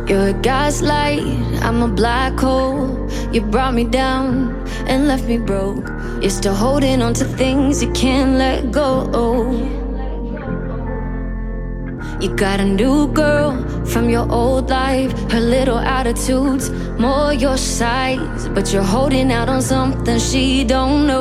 You're a gaslight, I'm a black hole. You brought me down and left me broke. You're still holding on to things you can't let go. You got a new girl from your old life. Her little attitude's more your size, but you're holding out on something she don't know.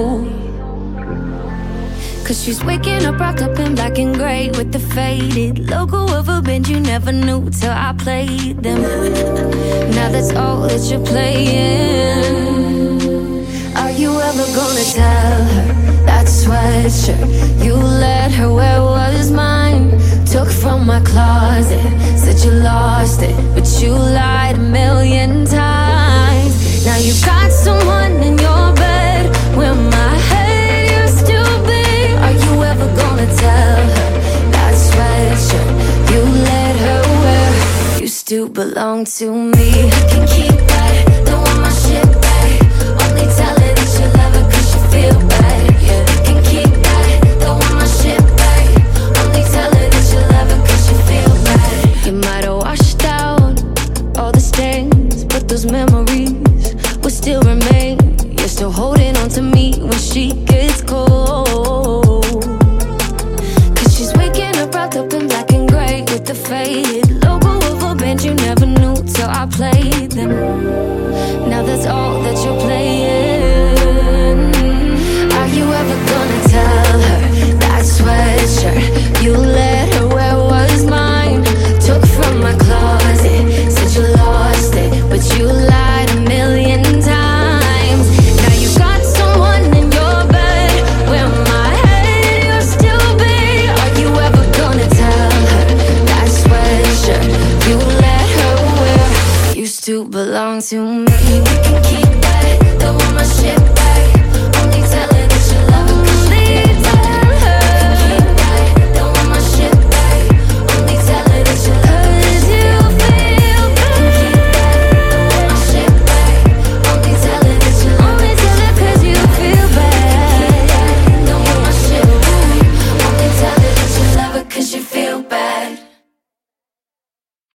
Cause she's waking up wrapped up in black and gray with the faded logo of a band you never knew till I played them. Now that's all that you're playing. Are you ever gonna tell her that sweatshirt you let her wear was mine? Took from my closet, said you lost it, but you lied a million times. Now you got someone in your bed where my head used to be. Are you ever gonna tell her that sweatshirt you let her wear used to belong to me? You can keep that, don't want my shit back. Only tell her that you love her cause you feel bad. Yeah, you can keep that, don't want my shit back. Only tell her that you love her cause you feel bad. You might have washed out all the stains, but those memories will still remain. You're still holding on to me when she gets cold. Cause she's waking up wrapped up in black and gray with the faded logo of a band you never knew till I played them. Now that's all that you're playing. Are you ever gonna tell her that sweatshirt you let her wear was mine? Took from my closet, said you lost it, but you lied a million times. Now you got someone in your bed where my head used to be. Are you ever gonna tell her that sweatshirt you let her wear used to belong to me? You can keep